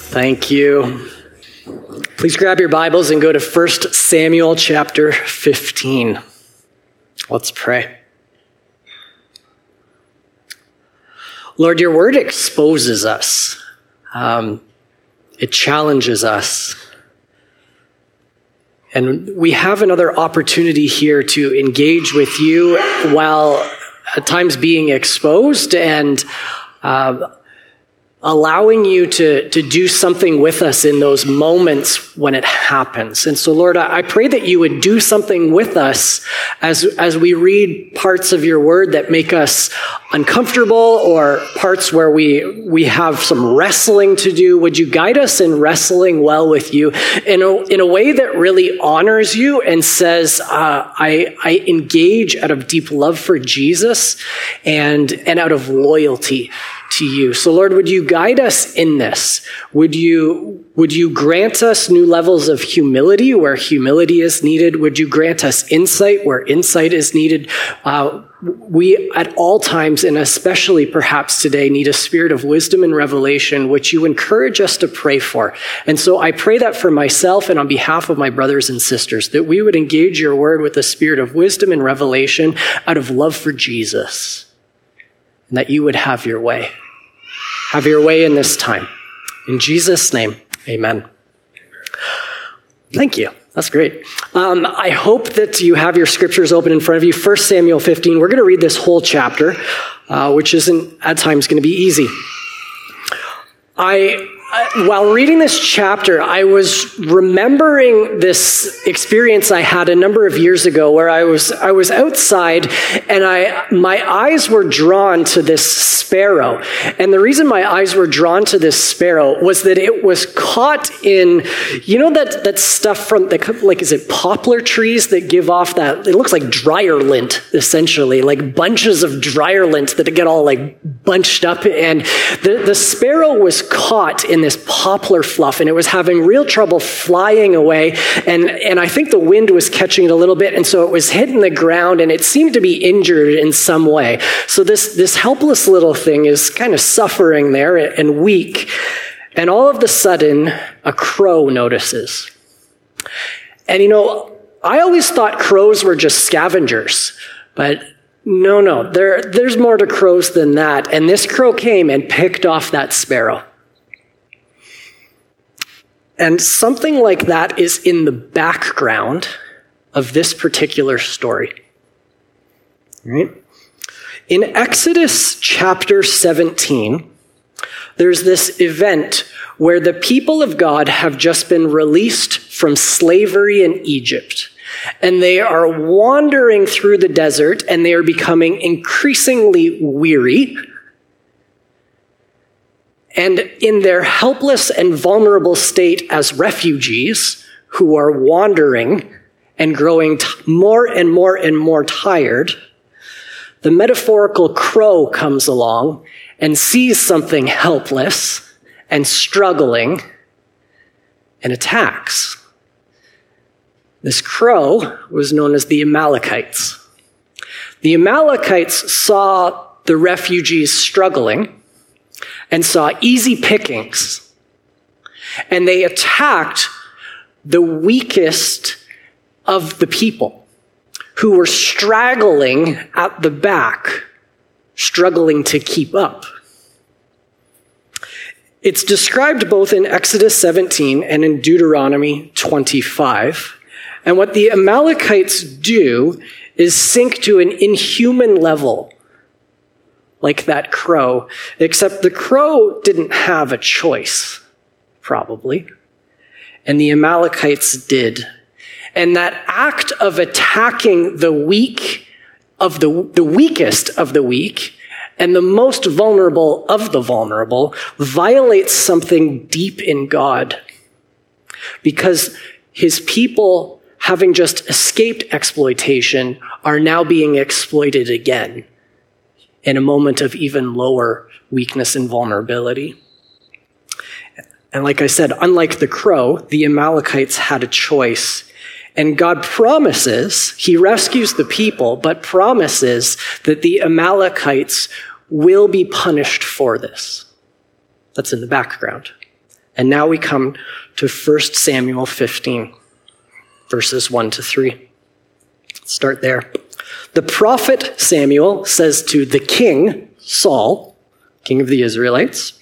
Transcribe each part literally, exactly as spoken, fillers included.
Thank you. Please grab your Bibles and go to First Samuel chapter fifteen. Let's pray. Lord, your word exposes us. Um, it challenges us. And we have another opportunity here to engage with you while at times being exposed and uh, allowing you to, to do something with us in those moments when it happens. And so, Lord, I pray that you would do something with us as, as we read parts of your word that make us uncomfortable or parts where we, we have some wrestling to do. Would you guide us in wrestling well with you in a, in a way that really honors you and says, uh, I, I engage out of deep love for Jesus and, and out of loyalty to you. So Lord, would you guide us in this? Would you, would you grant us new levels of humility where humility is needed? Would you grant us insight where insight is needed? Uh, we at all times, and especially perhaps today, need a spirit of wisdom and revelation, which you encourage us to pray for. And so I pray that for myself and on behalf of my brothers and sisters, that we would engage your word with a spirit of wisdom and revelation out of love for Jesus. And that you would have your way. Have your way in this time. In Jesus' name, amen. Thank you. That's great. Um, I hope that you have your scriptures open in front of you. First Samuel fifteen. We're going to read this whole chapter, uh, which isn't at times going to be easy. I... While reading this chapter, I was remembering this experience I had a number of years ago where I was I was outside and I my eyes were drawn to this sparrow. And the reason my eyes were drawn to this sparrow was that it was caught in, you know that, that stuff from, the, like, is it poplar trees that give off that, it looks like dryer lint, essentially, like bunches of dryer lint that get all like bunched up. And the, the sparrow was caught in this poplar fluff, and it was having real trouble flying away, and, and I think the wind was catching it a little bit, and so it was hitting the ground, and it seemed to be injured in some way. So this, this helpless little thing is kind of suffering there and weak, and all of a sudden, a crow notices. And you know, I always thought crows were just scavengers, but no, no, there, there's more to crows than that, and this crow came and picked off that sparrow. And something like that is in the background of this particular story. Right? In Exodus chapter seventeen, there's this event where the people of God have just been released from slavery in Egypt. And they are wandering through the desert, and they are becoming increasingly weary. And in their helpless and vulnerable state as refugees who are wandering and growing t- more and more and more tired, the metaphorical crow comes along and sees something helpless and struggling and attacks. This crow was known as the Amalekites. The Amalekites saw the refugees struggling and saw easy pickings. And they attacked the weakest of the people who were straggling at the back, struggling to keep up. It's described both in Exodus seventeen and in Deuteronomy twenty-five. And what the Amalekites do is sink to an inhuman level, like that crow, except the crow didn't have a choice, probably, and the Amalekites did. And that act of attacking the weak of the, the weakest of the weak and the most vulnerable of the vulnerable violates something deep in God, because his people, having just escaped exploitation, are now being exploited again in a moment of even lower weakness and vulnerability. And like I said, unlike the crow, the Amalekites had a choice. And God promises, he rescues the people, but promises that the Amalekites will be punished for this. That's in the background. And now we come to First Samuel fifteen, verses one to three. Let's start there. The prophet Samuel says to the king, Saul, king of the Israelites,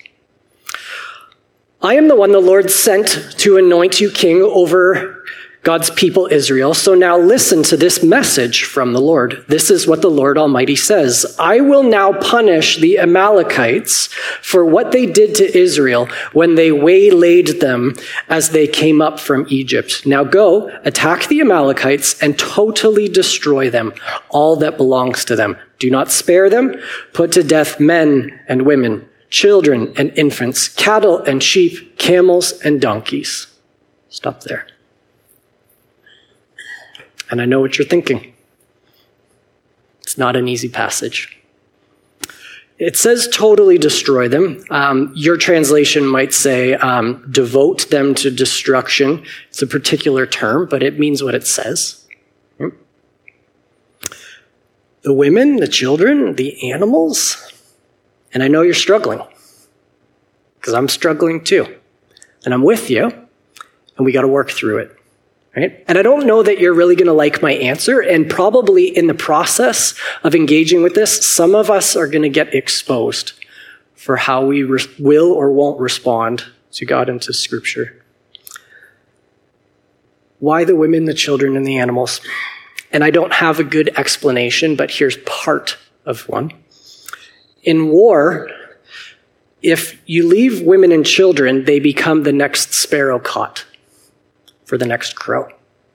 I am the one the Lord sent to anoint you king over God's people Israel. So now listen to this message from the Lord. This is what the Lord Almighty says. I will now punish the Amalekites for what they did to Israel when they waylaid them as they came up from Egypt. Now go, attack the Amalekites and totally destroy them, all that belongs to them. Do not spare them. Put to death men and women, children and infants, cattle and sheep, camels and donkeys. Stop there. And I know what you're thinking. It's not an easy passage. It says totally destroy them. Um, your translation might say um, devote them to destruction. It's a particular term, but it means what it says. The women, the children, the animals. And I know you're struggling, because I'm struggling too. And I'm with you, and we got to work through it. Right? And I don't know that you're really going to like my answer, and probably in the process of engaging with this, some of us are going to get exposed for how we re- will or won't respond to God and to Scripture. Why the women, the children, and the animals? And I don't have a good explanation, but here's part of one. In war, if you leave women and children, they become the next sparrow caught for the next crow.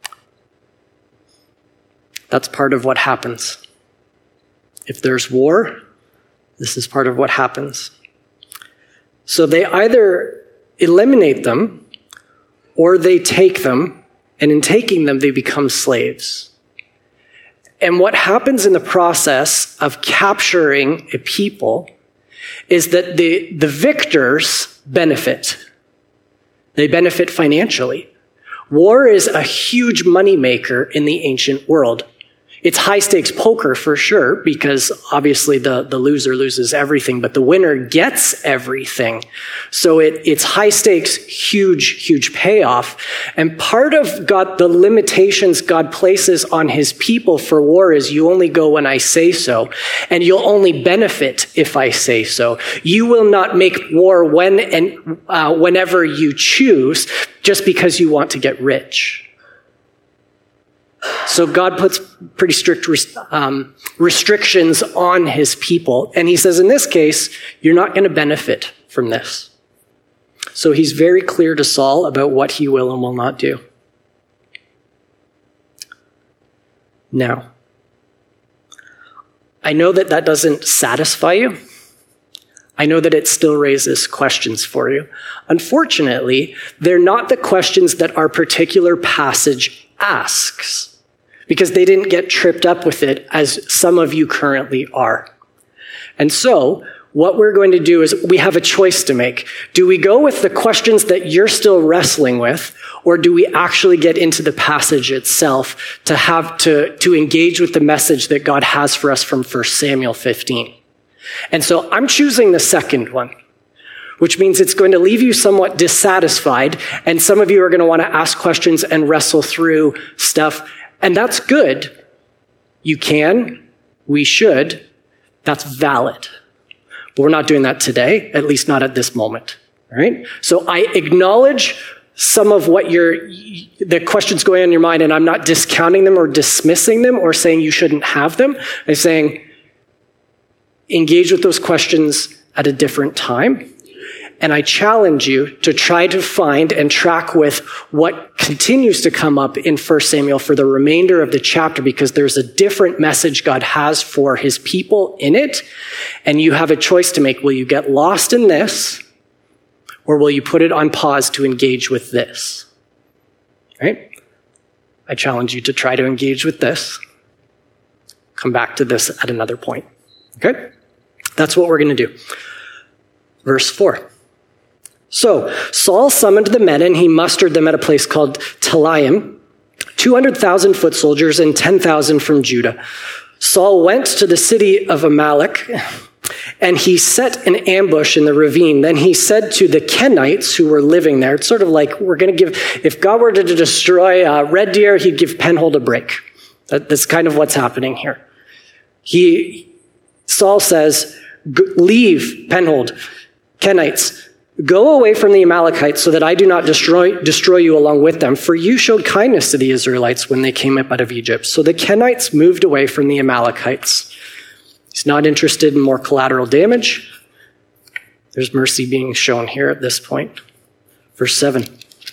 That's part of what happens. If there's war, this is part of what happens. So they either eliminate them or they take them, and in taking them, they become slaves. And what happens in the process of capturing a people is that the, the victors benefit. They benefit financially. War is a huge moneymaker in the ancient world. It's high-stakes poker for sure, because obviously the, the loser loses everything, but the winner gets everything. So it, it's high-stakes, huge, huge payoff. And part of God, the limitations God places on his people for war is you only go when I say so, and you'll only benefit if I say so. You will not make war when and uh, whenever you choose, just because you want to get rich. So God puts pretty strict um, restrictions on his people. And he says, in this case, you're not going to benefit from this. So he's very clear to Saul about what he will and will not do. Now, I know that that doesn't satisfy you. I know that it still raises questions for you. Unfortunately, they're not the questions that our particular passage asks, because they didn't get tripped up with it as some of you currently are. And so what we're going to do is we have a choice to make. Do we go with the questions that you're still wrestling with, or do we actually get into the passage itself to have to, to engage with the message that God has for us from First Samuel fifteen? And so I'm choosing the second one, which means it's going to leave you somewhat dissatisfied, and some of you are going to want to ask questions and wrestle through stuff. And that's good. You can, we should, that's valid. But we're not doing that today, at least not at this moment, all right? So I acknowledge some of what you're, the questions going on in your mind, and I'm not discounting them or dismissing them or saying you shouldn't have them. I'm saying engage with those questions at a different time. And I challenge you to try to find and track with what continues to come up in First Samuel for the remainder of the chapter, because there's a different message God has for his people in it. And you have a choice to make. Will you get lost in this, or will you put it on pause to engage with this? Right? I challenge you to try to engage with this. Come back to this at another point. Okay? That's what we're going to do. Verse four. So Saul summoned the men, and he mustered them at a place called Telaim, two hundred thousand foot soldiers and ten thousand from Judah. Saul went to the city of Amalek and he set an ambush in the ravine. Then he said to the Kenites who were living there, it's sort of like we're going to give, if God were to destroy uh, Red Deer, he'd give Penhold a break. That, that's kind of what's happening here. He, Saul says, leave Penhold, Kenites, go away from the Amalekites so that I do not destroy, destroy you along with them, for you showed kindness to the Israelites when they came up out of Egypt. So the Kenites moved away from the Amalekites. He's not interested in more collateral damage. There's mercy being shown here at this point. Verse seven.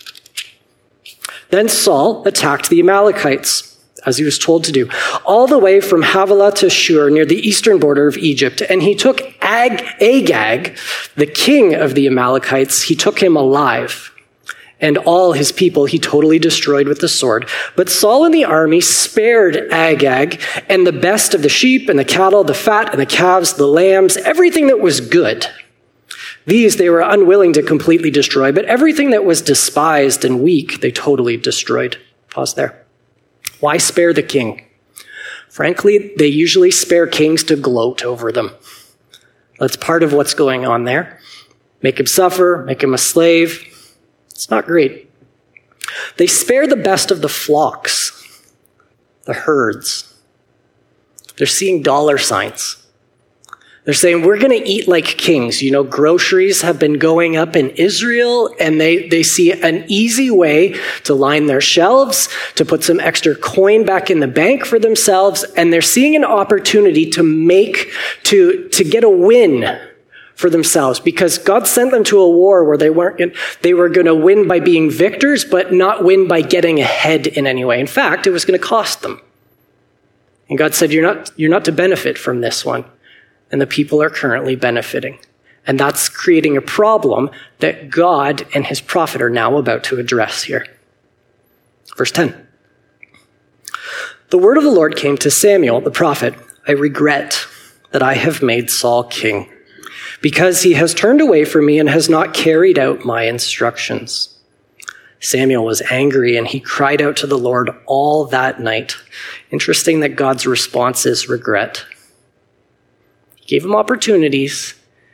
Then Saul attacked the Amalekites, as he was told to do, all the way from Havilah to Shur, near the eastern border of Egypt. And he took Ag- Agag, the king of the Amalekites, he took him alive. And all his people he totally destroyed with the sword. But Saul and the army spared Agag and the best of the sheep and the cattle, the fat and the calves, the lambs, everything that was good. These they were unwilling to completely destroy, but everything that was despised and weak, they totally destroyed. Pause there. Why spare the king? Frankly, they usually spare kings to gloat over them. That's part of what's going on there. Make him suffer, make him a slave. It's not great. They spare the best of the flocks, the herds. They're seeing dollar signs. They're saying, we're going to eat like kings. You know, groceries have been going up in Israel, and they, they see an easy way to line their shelves, to put some extra coin back in the bank for themselves, and they're seeing an opportunity to make, to, to get a win for themselves, because God sent them to a war where they weren't, they were going to win by being victors, but not win by getting ahead in any way. In fact, it was going to cost them. And God said, you're not, you're not to benefit from this one. And the people are currently benefiting. And that's creating a problem that God and his prophet are now about to address here. Verse ten. The word of the Lord came to Samuel, the prophet. I regret that I have made Saul king, because he has turned away from me and has not carried out my instructions. Samuel was angry and he cried out to the Lord all that night. Interesting that God's response is regret. Gave him opportunities.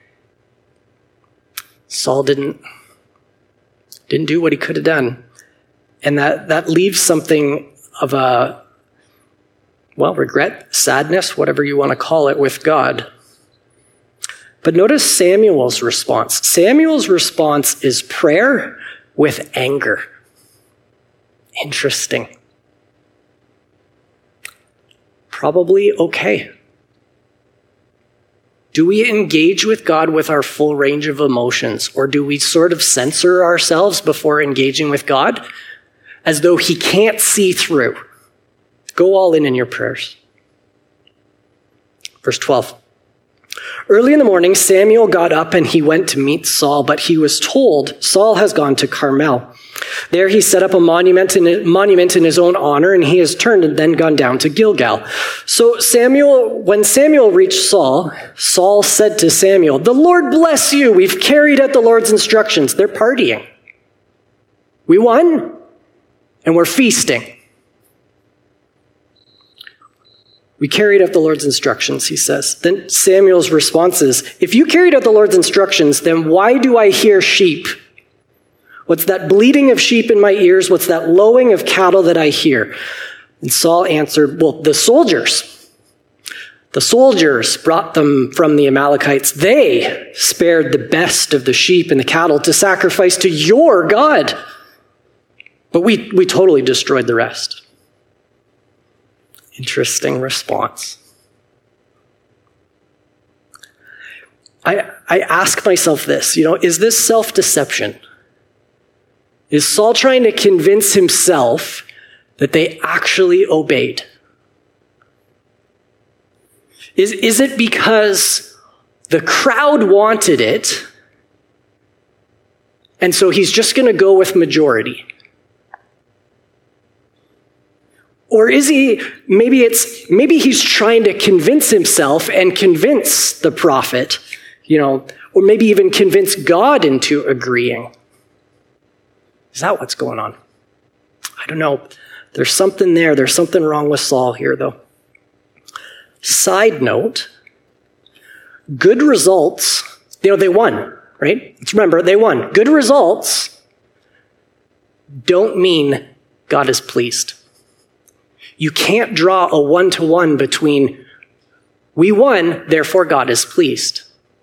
Saul didn't, didn't do what he could have done. And that, that leaves something of a, well, regret, sadness, whatever you want to call it, with God. But notice Samuel's response. Samuel's response is prayer with anger. Interesting. Probably okay. Do we engage with God with our full range of emotions, or do we sort of censor ourselves before engaging with God as though he can't see through? Go all in in your prayers. Verse twelve. Early in the morning, Samuel got up and he went to meet Saul, but he was told, Saul has gone to Carmel. There he set up a monument in, monument in his own honor, and he has turned and then gone down to Gilgal. So Samuel, when Samuel reached Saul, Saul said to Samuel, the Lord bless you. We've carried out the Lord's instructions. They're partying. We won, and we're feasting. We carried out the Lord's instructions, he says. Then Samuel's response is, if you carried out the Lord's instructions, then why do I hear sheep? What's that bleating of sheep in my ears? What's that lowing of cattle that I hear? And Saul answered, well, the soldiers. The soldiers brought them from the Amalekites. They spared the best of the sheep and the cattle to sacrifice to your God. But we, we totally destroyed the rest. Interesting response. I, I ask myself this, you know, is this self-deception? Is Saul trying to convince himself that they actually obeyed? Is, is it because the crowd wanted it, and so he's just going to go with majority? Or is he, maybe it's, maybe he's trying to convince himself and convince the prophet, you know, or maybe even convince God into agreeing. Is that what's going on? I don't know. There's something there. There's something wrong with Saul here, though. Side note, good results, you know, they won, right? Let's remember, they won. Good results don't mean God is pleased. You can't draw a one-to-one between we won, therefore God is pleased.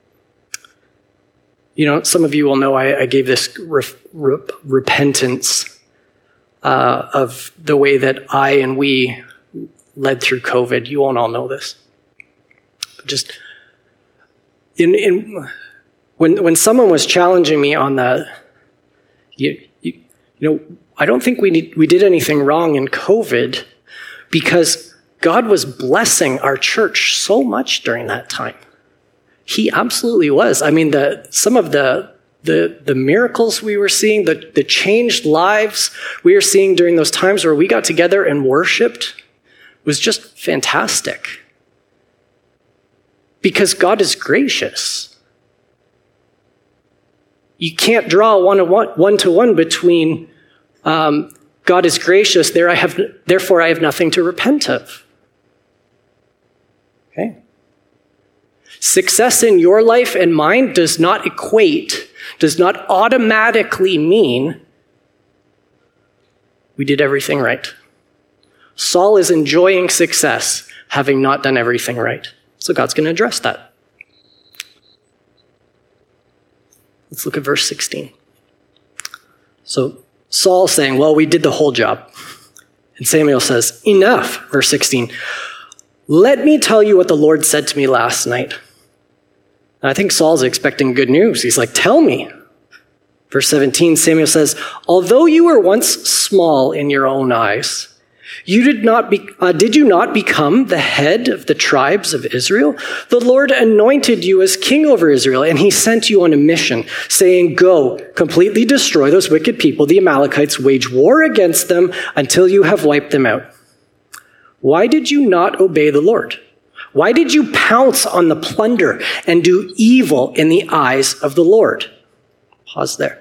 You know, some of you will know I, I gave this re- re- repentance uh, of the way that I and we led through COVID. You won't all know this. Just in in when when someone was challenging me on the, you, you, you know, I don't think we need, we did anything wrong in COVID because God was blessing our church so much during that time. He absolutely was. I mean, the some of the the the miracles we were seeing, the, the changed lives we were seeing during those times where we got together and worshiped was just fantastic. Because God is gracious. You can't draw a one-to-one, one-to-one between um, God is gracious, there I have, therefore I have nothing to repent of. Okay? Success in your life and mine does not equate, does not automatically mean we did everything right. Saul is enjoying success, having not done everything right. So God's going to address that. Let's look at verse sixteen. So Saul saying, well, we did the whole job. And Samuel says, enough, verse sixteen. Let me tell you what the Lord said to me last night. And I think Saul's expecting good news. He's like, tell me. Verse seventeen, Samuel says, although you were once small in your own eyes, you did not be, uh, did you not become the head of the tribes of Israel? The Lord anointed you as king over Israel, and he sent you on a mission, saying, go, completely destroy those wicked people, the Amalekites, wage war against them until you have wiped them out. Why did you not obey the Lord? Why did you pounce on the plunder and do evil in the eyes of the Lord? Pause there.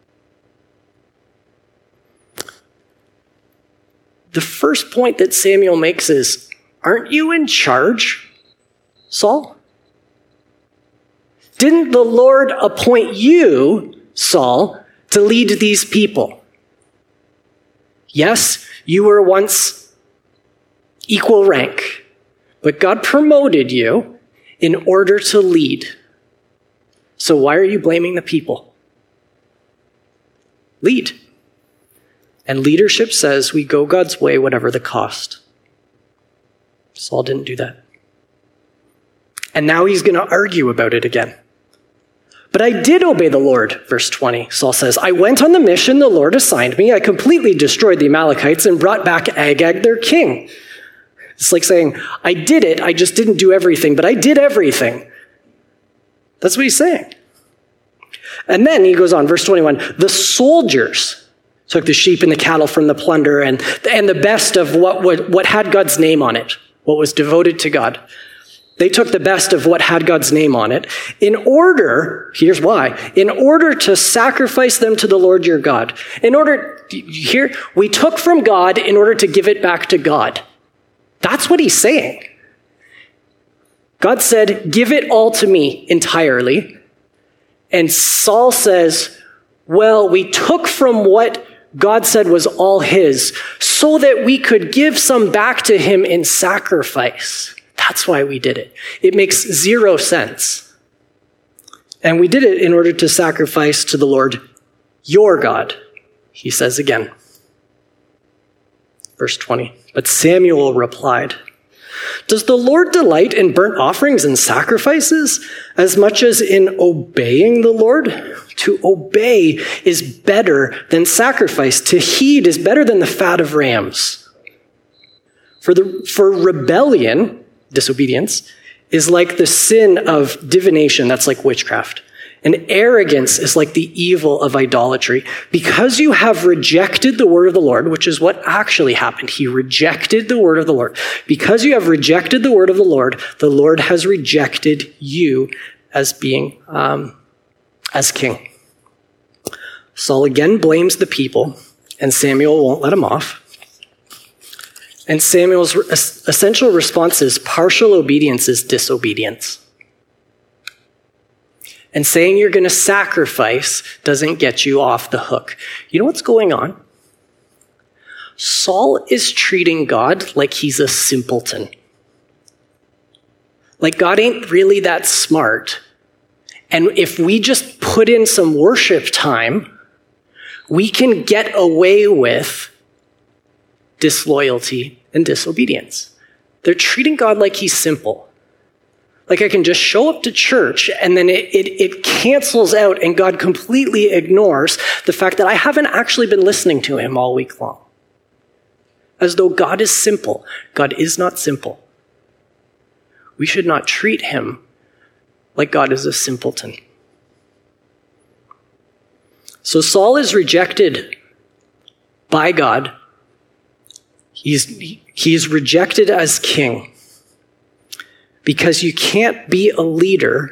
The first point that Samuel makes is, aren't you in charge, Saul? Didn't the Lord appoint you, Saul, to lead these people? Yes, you were once equal rank, but God promoted you in order to lead. So why are you blaming the people? Lead. And leadership says we go God's way, whatever the cost. Saul didn't do that. And now he's going to argue about it again. But I did obey the Lord, verse twenty. Saul says, I went on the mission the Lord assigned me. I completely destroyed the Amalekites and brought back Agag, their king. It's like saying, I did it, I just didn't do everything, but I did everything. That's what he's saying. And then he goes on, verse twenty-one, the soldiers took the sheep and the cattle from the plunder and, and the best of what, what, what had God's name on it, what was devoted to God. They took the best of what had God's name on it in order, here's why, in order to sacrifice them to the Lord your God. In order, here, we took from God in order to give it back to God. That's what he's saying. God said, give it all to me entirely. And Saul says, well, we took from what God said was all his so that we could give some back to him in sacrifice. That's why we did it. It makes zero sense. And we did it in order to sacrifice to the Lord, your God, he says again. Verse twenty, but Samuel replied, does the Lord delight in burnt offerings and sacrifices as much as in obeying the Lord? To obey is better than sacrifice. To heed is better than the fat of rams. For the, for rebellion, disobedience, is like the sin of divination. That's like witchcraft. And arrogance is like the evil of idolatry. Because you have rejected the word of the Lord, which is what actually happened. He rejected the word of the Lord. Because you have rejected the word of the Lord, the Lord has rejected you as being, um, as king. Saul again blames the people, and Samuel won't let him off. And Samuel's essential response is partial obedience is disobedience. And saying you're going to sacrifice doesn't get you off the hook. You know what's going on? Saul is treating God like he's a simpleton. Like God ain't really that smart. And if we just put in some worship time, we can get away with disloyalty and disobedience. They're treating God like he's simple. Like I can just show up to church and then it, it, it cancels out and God completely ignores the fact that I haven't actually been listening to him all week long. As though God is simple. God is not simple. We should not treat him like God is a simpleton. So Saul is rejected by God. He's, he's rejected as king because you can't be a leader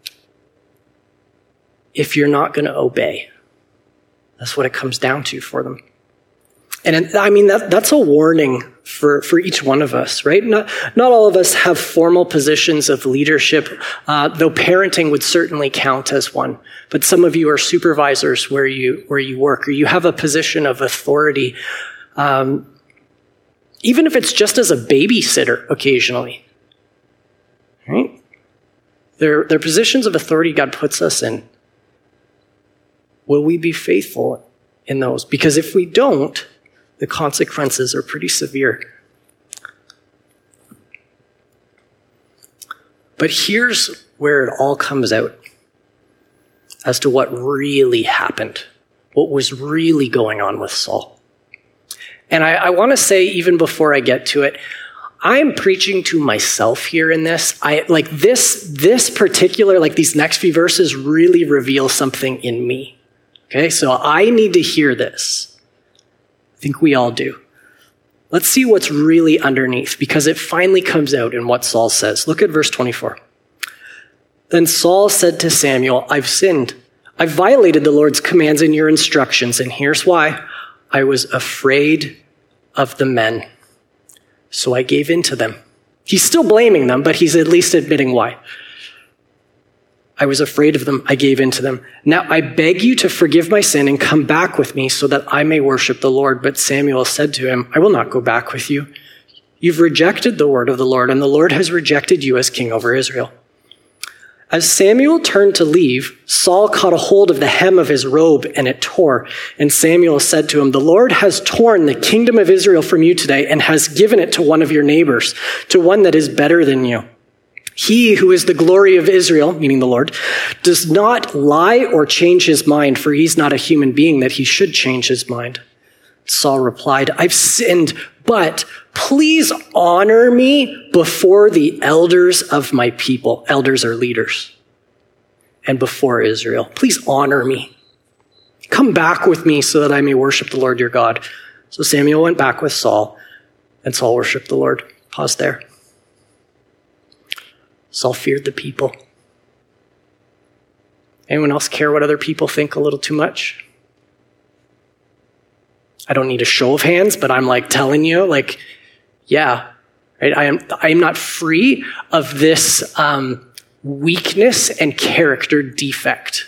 if you're not going to obey. That's what it comes down to for them. And I mean, that, that's a warning for, for each one of us, right? Not, not all of us have formal positions of leadership, uh, though parenting would certainly count as one. But some of you are supervisors where you, where you work, or you have a position of authority, um, even if it's just as a babysitter occasionally, right? They're, they're positions of authority God puts us in. Will we be faithful in those? Because if we don't, the consequences are pretty severe. But here's where it all comes out as to what really happened, what was really going on with Saul. And I, I want to say, even before I get to it, I'm preaching to myself here in this. I like this, this particular, like these next few verses really reveal something in me. Okay, so I need to hear this. I think we all do. Let's see what's really underneath, because it finally comes out in what Saul says. Look at verse twenty-four. Then Saul said to Samuel, I've sinned. I've violated the Lord's commands and your instructions, and here's why. I was afraid of the men, so I gave in to them. He's still blaming them, but he's at least admitting why. I was afraid of them. I gave in to them. Now I beg you to forgive my sin and come back with me so that I may worship the Lord. But Samuel said to him, I will not go back with you. You've rejected the word of the Lord, and the Lord has rejected you as king over Israel. As Samuel turned to leave, Saul caught a hold of the hem of his robe, and it tore. And Samuel said to him, the Lord has torn the kingdom of Israel from you today and has given it to one of your neighbors, to one that is better than you. He who is the glory of Israel, meaning the Lord, does not lie or change his mind, for he's not a human being that he should change his mind. Saul replied, I've sinned, but please honor me before the elders of my people. Elders are leaders. And before Israel. Please honor me. Come back with me so that I may worship the Lord your God. So Samuel went back with Saul, and Saul worshiped the Lord. Pause there. Saul feared the people. Anyone else care what other people think a little too much? I don't need a show of hands, but I'm like telling you, like, yeah, right? I am, I am not free of this um, weakness and character defect.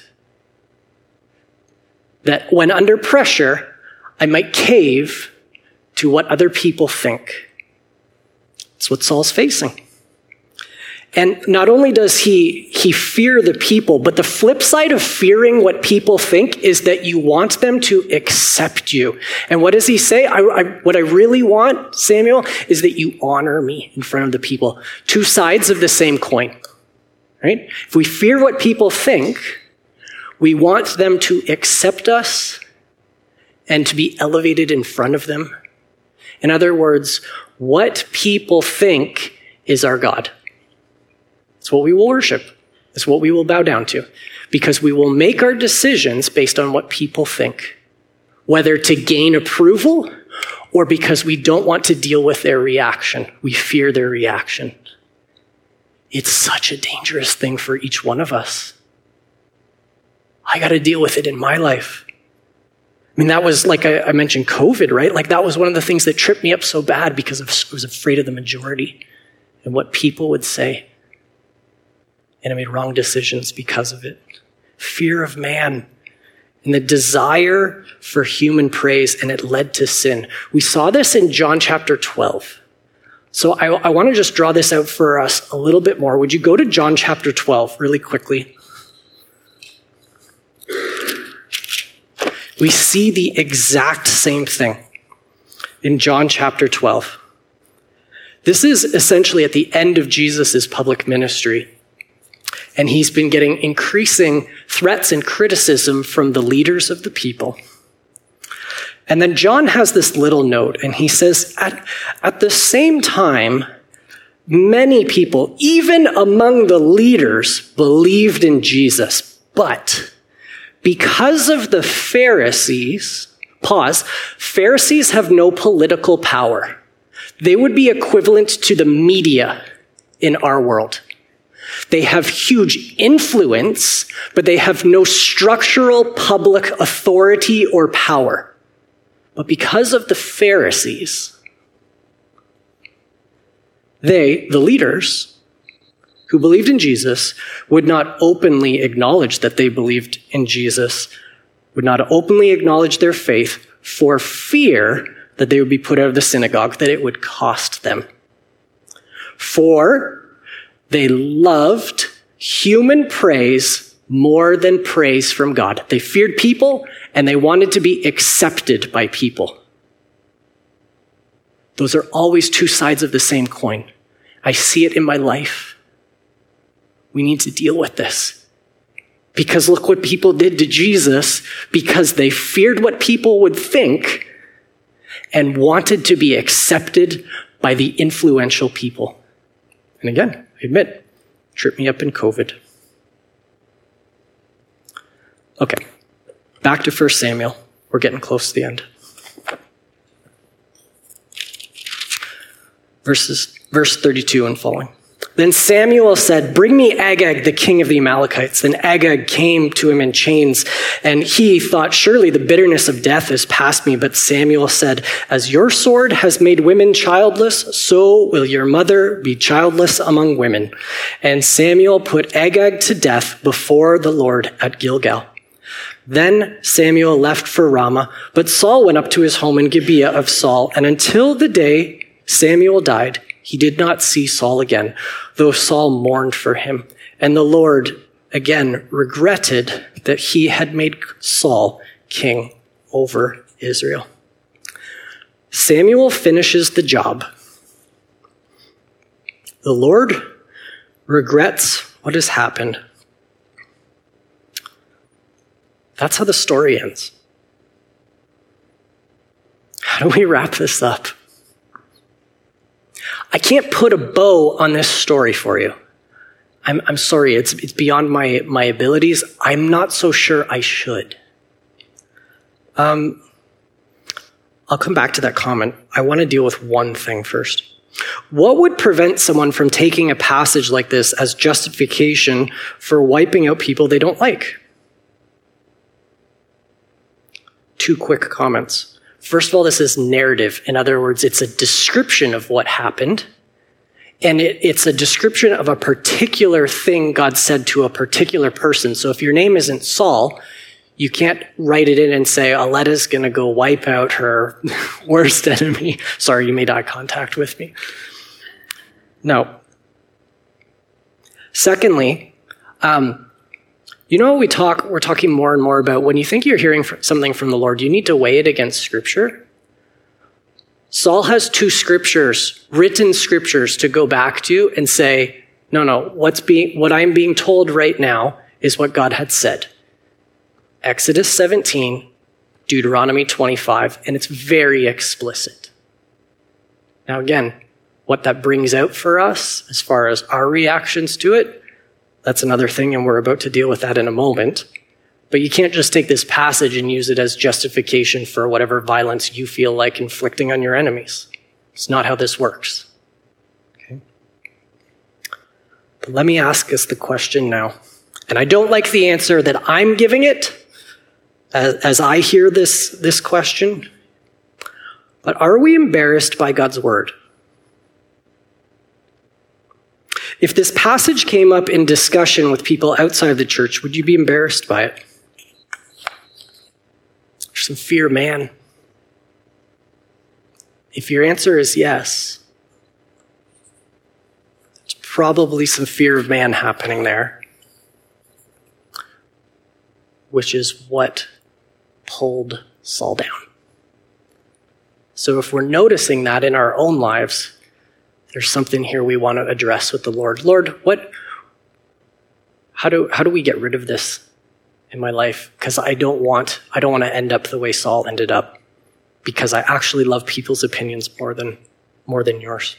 That when under pressure, I might cave to what other people think. That's what Saul's facing. And not only does he, he fear the people, but the flip side of fearing what people think is that you want them to accept you. And what does he say? I, I, what I really want, Samuel, is that you honor me in front of the people. Two sides of the same coin, right? If we fear what people think, we want them to accept us and to be elevated in front of them. In other words, what people think is our God. It's what we will worship. It's what we will bow down to. Because we will make our decisions based on what people think. Whether to gain approval or because we don't want to deal with their reaction. We fear their reaction. It's such a dangerous thing for each one of us. I got to deal with it in my life. I mean, that was like I, I mentioned COVID, right? Like that was one of the things that tripped me up so bad because I was afraid of the majority and what people would say. And I made wrong decisions because of it. fear of man, and the desire for human praise, and it led to sin. We saw this in John chapter twelve. So I, I want to just draw this out for us a little bit more. Would you go to John chapter twelve really quickly? We see the exact same thing in John chapter twelve. This is essentially at the end of Jesus' public ministry. And he's been getting increasing threats and criticism from the leaders of the people. And then John has this little note, and he says, at, at the same time, many people, even among the leaders, believed in Jesus. But because of the Pharisees, pause, Pharisees have no political power. They would be equivalent to the media in our world. They have huge influence, but they have no structural public authority or power. But because of the Pharisees, they, the leaders who believed in Jesus, would not openly acknowledge that they believed in Jesus, would not openly acknowledge their faith for fear that they would be put out of the synagogue, that it would cost them. For they loved human praise more than praise from God. They feared people, and they wanted to be accepted by people. Those are always two sides of the same coin. I see it in my life. We need to deal with this. Because look what people did to Jesus, because they feared what people would think and wanted to be accepted by the influential people. And again, I admit, tripped me up in COVID. Okay, back to First Samuel. We're getting close to the end. Verses, verse thirty-two and following. Then Samuel said, "Bring me Agag, the king of the Amalekites." Then Agag came to him in chains, and he thought, "Surely the bitterness of death is past me." But Samuel said, "As your sword has made women childless, so will your mother be childless among women." And Samuel put Agag to death before the Lord at Gilgal. Then Samuel left for Ramah, but Saul went up to his home in Gibeah of Saul, and until the day Samuel died, he did not see Saul again, though Saul mourned for him. And the Lord again regretted that he had made Saul king over Israel. Samuel finishes the job. The Lord regrets what has happened. That's how the story ends. How do we wrap this up? I can't put a bow on this story for you. I'm, I'm sorry, it's, it's beyond my, my abilities. I'm not so sure I should. Um, I'll come back to that comment. I want to deal with one thing first. What would prevent someone from taking a passage like this as justification for wiping out people they don't like? Two quick comments. First of all, this is narrative. In other words, it's a description of what happened. And it, it's a description of a particular thing God said to a particular person. So if your name isn't Saul, you can't write it in and say, Aletta's going to go wipe out her worst enemy. Sorry, you made eye contact with me. No. Secondly, um, you know, we talk, we're talking more and more about when you think you're hearing something from the Lord, you need to weigh it against Scripture. Saul has two scriptures, written scriptures to go back to and say, no, no, what's being, what I'm being told right now is what God had said. Exodus seventeen, Deuteronomy twenty-five, and it's very explicit. Now again, what that brings out for us as far as our reactions to it, that's another thing, and we're about to deal with that in a moment. But you can't just take this passage and use it as justification for whatever violence you feel like inflicting on your enemies. It's not how this works. Okay? But let me ask us the question now. And I don't like the answer that I'm giving it as, as I hear this, this question. But are we embarrassed by God's word? If this passage came up in discussion with people outside of the church, would you be embarrassed by it? There's some fear, man. If your answer is yes, there's probably some fear of man happening there, which is what pulled Saul down. So if we're noticing that in our own lives, there's something here we want to address with the Lord. Lord, what, how do, how do we get rid of this in my life? Because I don't want, I don't want to end up the way Saul ended up, because I actually love people's opinions more than, more than yours.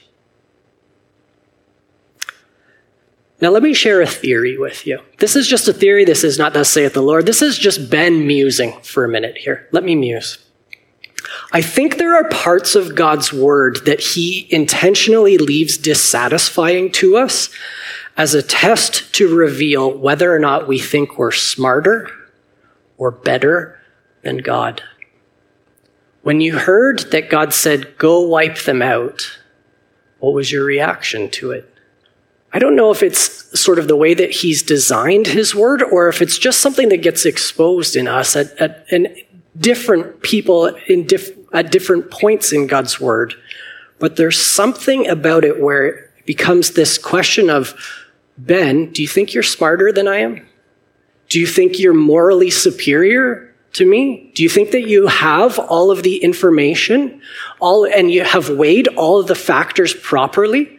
Now let me share a theory with you. This is just a theory. This is not thus saith the Lord. This is just Ben musing for a minute here. Let me muse. I think there are parts of God's word that he intentionally leaves dissatisfying to us as a test to reveal whether or not we think we're smarter or better than God. When you heard that God said, go wipe them out, what was your reaction to it? I don't know if it's sort of the way that he's designed his word, or if it's just something that gets exposed in us at, at and different people in diff, at different points in God's word. But there's something about it where it becomes this question of, Ben, do you think you're smarter than I am? Do you think you're morally superior to me? Do you think that you have all of the information, all and you have weighed all of the factors properly?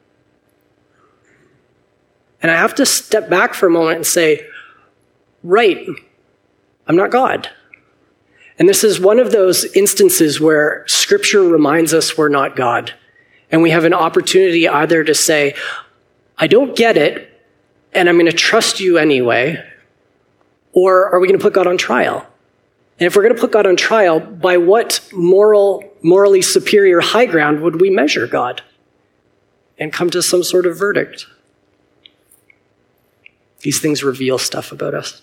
And I have to step back for a moment and say, right, I'm not God. And this is one of those instances where Scripture reminds us we're not God. And we have an opportunity either to say, I don't get it, and I'm going to trust you anyway, or are we going to put God on trial? And if we're going to put God on trial, by what moral, morally superior high ground would we measure God and come to some sort of verdict? These things reveal stuff about us.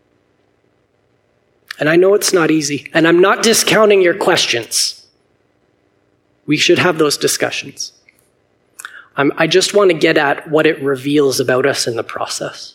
And I know it's not easy, and I'm not discounting your questions. We should have those discussions. I'm, I just want to get at what it reveals about us in the process.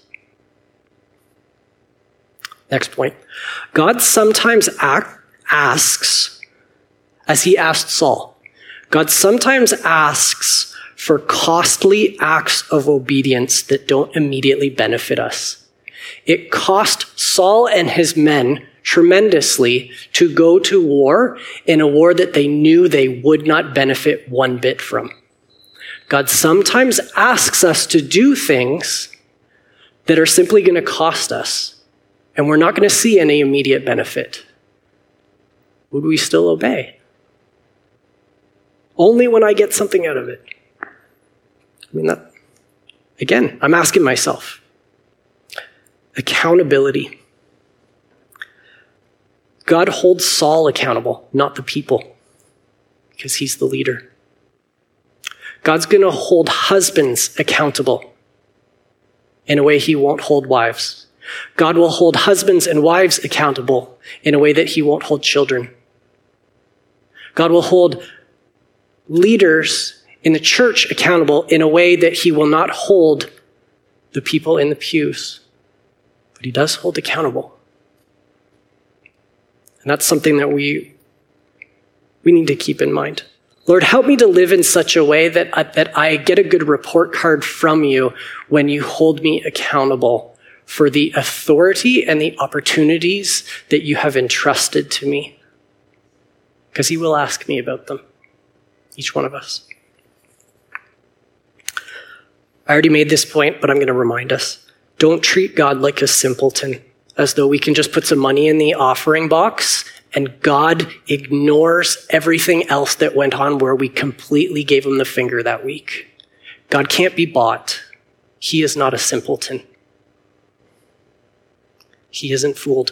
Next point. God sometimes act, asks, as he asked Saul, God sometimes asks for costly acts of obedience that don't immediately benefit us. It cost Saul and his men tremendously to go to war in a war that they knew they would not benefit one bit from. God sometimes asks us to do things that are simply going to cost us, and we're not going to see any immediate benefit. Would we still obey? Only when I get something out of it. I mean, that, again, I'm asking myself. Accountability. God holds Saul accountable, not the people, because he's the leader. God's going to hold husbands accountable in a way he won't hold wives. God will hold husbands and wives accountable in a way that he won't hold children. God will hold leaders in the church accountable in a way that he will not hold the people in the pews. But he does hold accountable. And that's something that we, we need to keep in mind. Lord, help me to live in such a way that I, that I get a good report card from you when you hold me accountable for the authority and the opportunities that you have entrusted to me. Because he will ask me about them, each one of us. I already made this point, but I'm going to remind us. Don't treat God like a simpleton, as though we can just put some money in the offering box and God ignores everything else that went on where we completely gave him the finger that week. God can't be bought. He is not a simpleton. He isn't fooled.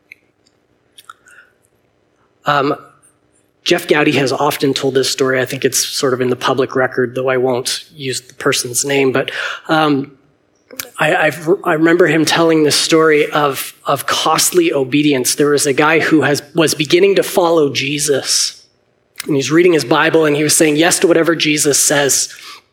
Um, Jeff Gowdy has often told this story. I think it's sort of in the public record, though I won't use the person's name, but um, I, I've, I remember him telling this story of, of costly obedience. There was a guy who has, was beginning to follow Jesus. And he's reading his Bible and he was saying yes to whatever Jesus says.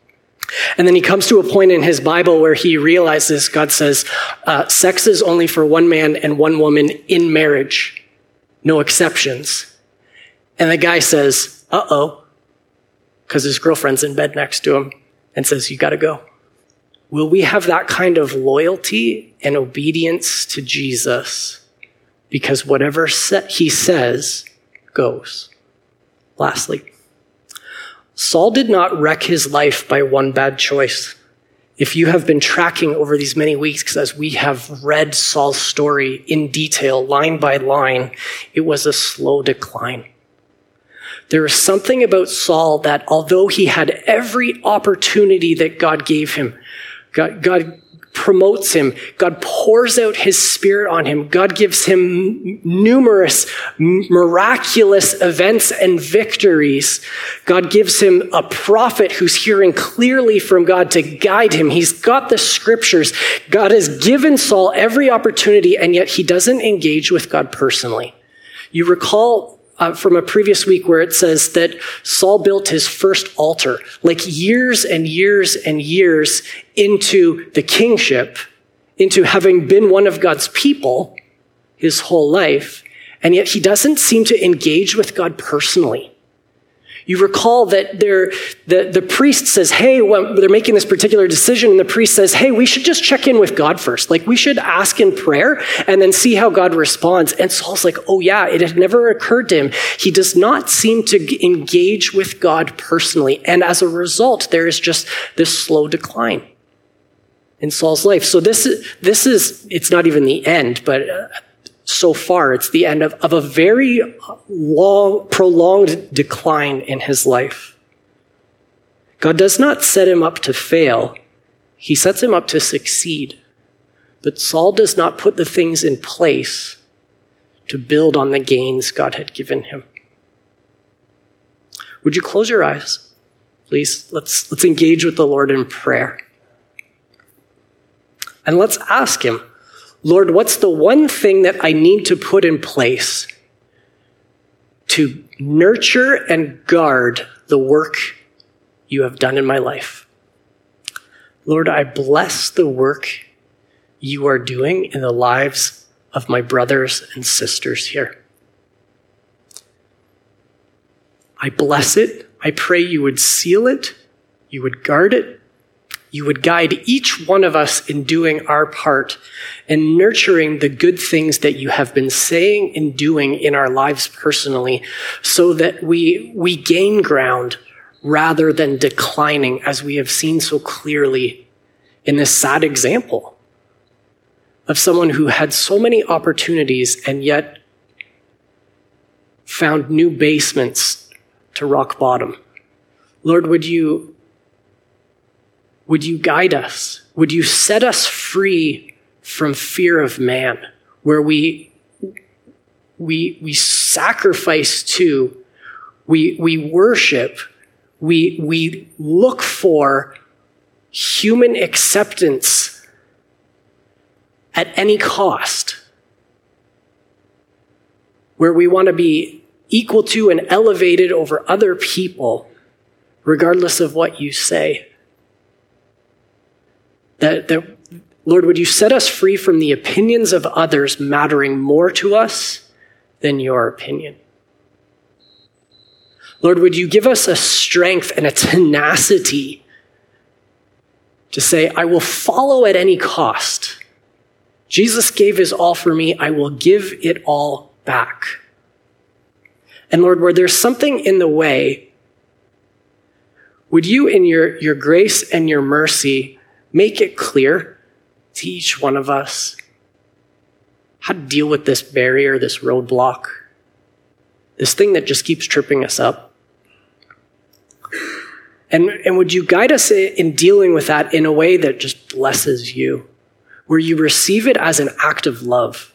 And then he comes to a point in his Bible where he realizes, God says, uh, sex is only for one man and one woman in marriage, no exceptions. And the guy says, uh-oh, because his girlfriend's in bed next to him, and says, you got to go. Will we have that kind of loyalty and obedience to Jesus? Because whatever he says goes. Lastly, Saul did not wreck his life by one bad choice. If you have been tracking over these many weeks, as we have read Saul's story in detail, line by line, it was a slow decline. There was something about Saul that although he had every opportunity that God gave him, God, God promotes him, God pours out his spirit on him, God gives him numerous miraculous events and victories. God gives him a prophet who's hearing clearly from God to guide him. He's got the scriptures. God has given Saul every opportunity, and yet he doesn't engage with God personally. You recall Uh, from a previous week where it says that Saul built his first altar, like years and years and years into the kingship, into having been one of God's people his whole life, and yet he doesn't seem to engage with God personally. You recall that there, the, the priest says, hey, well, they're making this particular decision, and the priest says, hey, we should just check in with God first. Like, we should ask in prayer and then see how God responds. And Saul's like, oh yeah, it had never occurred to him. He does not seem to engage with God personally. And as a result, there is just this slow decline in Saul's life. So this is, this is, it's not even the end, but uh, so far, it's the end of, of a very long, prolonged decline in his life. God does not set him up to fail. He sets him up to succeed. But Saul does not put the things in place to build on the gains God had given him. Would you close your eyes, please? Let's, let's engage with the Lord in prayer. And let's ask him, Lord, what's the one thing that I need to put in place to nurture and guard the work you have done in my life? Lord, I bless the work you are doing in the lives of my brothers and sisters here. I bless it. I pray you would seal it, you would guard it, you would guide each one of us in doing our part and nurturing the good things that you have been saying and doing in our lives personally, so that we, we gain ground rather than declining, as we have seen so clearly in this sad example of someone who had so many opportunities and yet found new basements to rock bottom. Lord, would you Would you guide us? Would you set us free from fear of man, where we we we sacrifice to, we we worship, we we look for human acceptance at any cost, where we want to be equal to and elevated over other people, regardless of what you say. That, that, Lord, would you set us free from the opinions of others mattering more to us than your opinion? Lord, would you give us a strength and a tenacity to say, I will follow at any cost. Jesus gave his all for me. I will give it all back. And Lord, where there's something in the way, would you in your, your grace and your mercy make it clear to each one of us how to deal with this barrier, this roadblock, this thing that just keeps tripping us up? And, and would you guide us in dealing with that in a way that just blesses you, where you receive it as an act of love?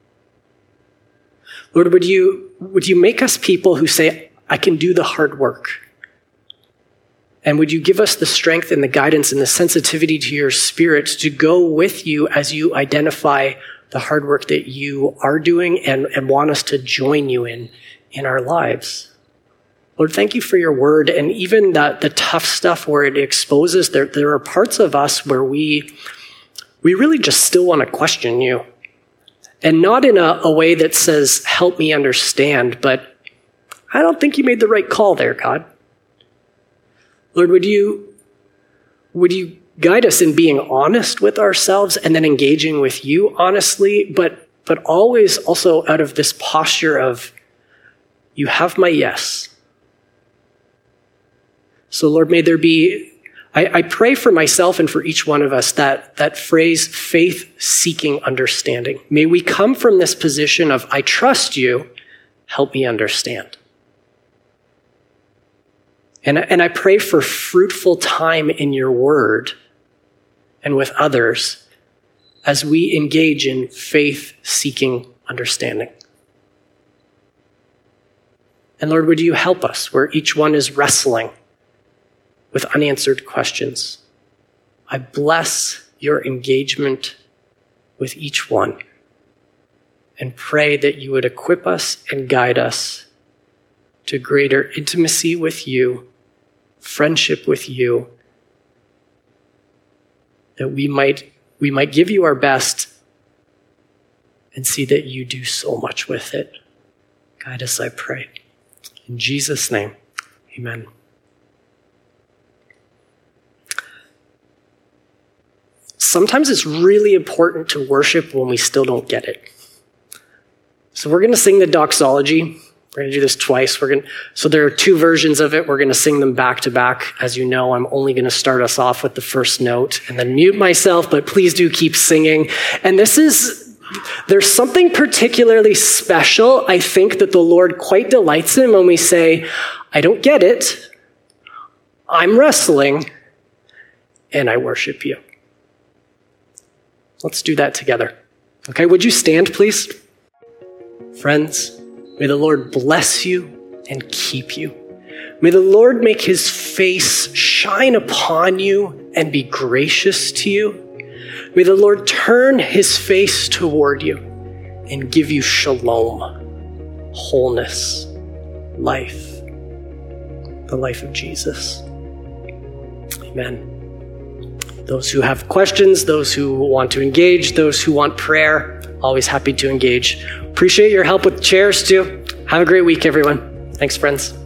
Lord, would you, would you make us people who say, I can do the hard work? And would you give us the strength and the guidance and the sensitivity to your spirit to go with you as you identify the hard work that you are doing and, and want us to join you in, in our lives? Lord, thank you for your word. And even the, the tough stuff where it exposes, there, there are parts of us where we, we really just still want to question you. And not in a, a way that says, help me understand, but I don't think you made the right call there, God. Lord, would you, would you guide us in being honest with ourselves and then engaging with you honestly, but, but always also out of this posture of, you have my yes. So Lord, may there be, I, I pray for myself and for each one of us that, that phrase, faith-seeking understanding. May we come from this position of, I trust you, help me understand. And, and I pray for fruitful time in your word and with others as we engage in faith-seeking understanding. And Lord, would you help us where each one is wrestling with unanswered questions? I bless your engagement with each one and pray that you would equip us and guide us to greater intimacy with you, friendship with you, that we might, we might give you our best and see that you do so much with it. Guide us, I pray. In Jesus' name, amen. Sometimes it's really important to worship when we still don't get it. So we're going to sing the doxology. We're going to do this twice. We're going to, so there are two versions of it. We're going to sing them back to back. As you know, I'm only going to start us off with the first note and then mute myself, but please do keep singing. And this is, there's something particularly special, I think, that the Lord quite delights in when we say, I don't get it, I'm wrestling, and I worship you. Let's do that together. Okay, would you stand, please? Friends, may the Lord bless you and keep you. May the Lord make his face shine upon you and be gracious to you. May the Lord turn his face toward you and give you shalom, wholeness, life, the life of Jesus. Amen. Those who have questions, those who want to engage, those who want prayer, always happy to engage. Appreciate your help with chairs too. Have a great week, everyone. Thanks, friends.